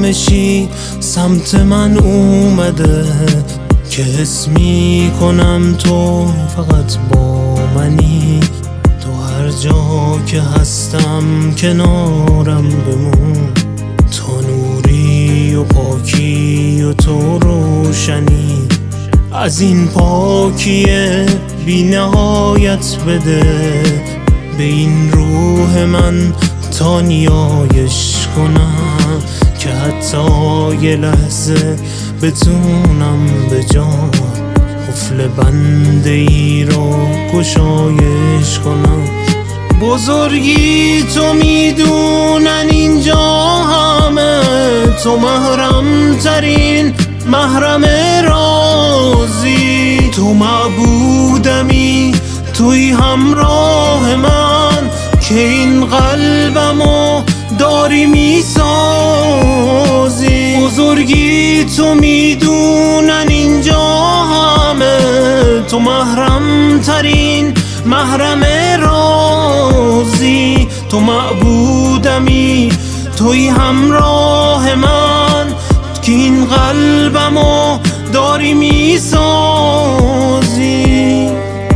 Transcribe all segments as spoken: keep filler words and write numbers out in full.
آرامشی سمت من اومده که حس میکنم تو فقط با منی. تو هر جا که هستم کنارم بمون. تو نوری و پاکی و تو روشنی. از این پاکی بی نهایت بده به این روح من تا نیایش کنم که حتی یه لحظه بتونم به جان قفل بنده ای رو گشایش کنم. بزرگی تو میدونن اینجا همه، تو محرم ترین محرم رازی. تو معبودمی، توی همراه من که این قلبمو داری میسازی. بزرگی تو میدونن اینجا همه، تو محرم ترین محرم رازی. تو معبودمی، توی همراه من که این قلبمو داری میسازی.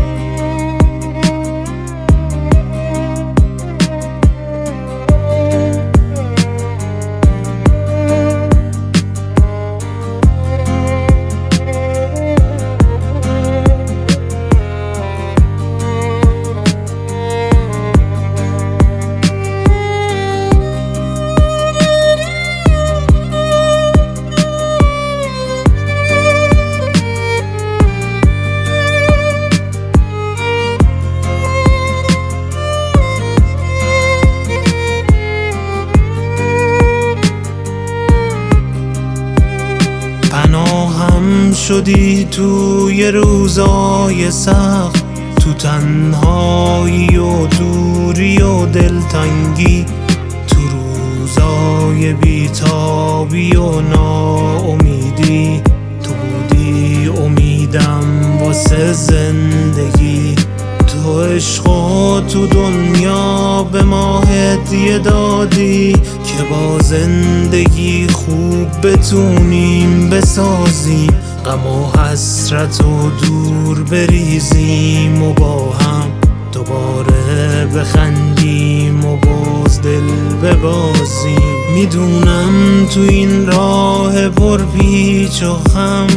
پناهم شدی توی روزای سخت، تو تنهایی و دوری و دلتنگی، تو روزای بیتابی و ناامیدی. تو بودی امیدم واسه زندگی. تو عشق و تو دنیا به ما هدیه دادی که با زندگی خوب بتونیم بسازیم. غم و حسرت و دور بریزیم و با هم دوباره بخندیم و باز دل ببازیم. میدونم تو این راه پر پیچ و خم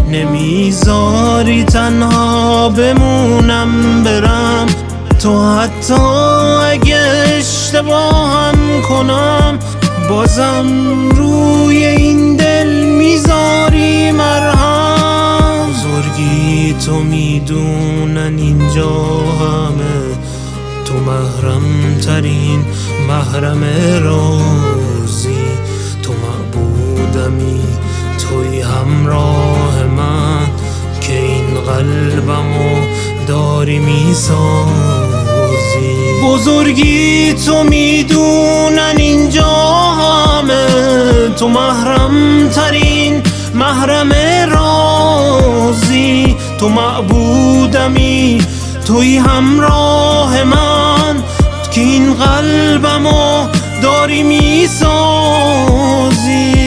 نمیذاری تنها بمونم برم. تو حتی اگه اشتباهم کنم بازم روی این دل میذاری مرهم. بزرگی تو میدونن اینجا همه، تو محرم ترین محرم رازی. تو معبودمی، توی همراه من که این قلبمو داری میسازی. بزرگی تو میدونن اینجا همه، تو محرم ترین محرم رازی. تو معبودمی، توی همراه من که این قلبمو داری میسازی.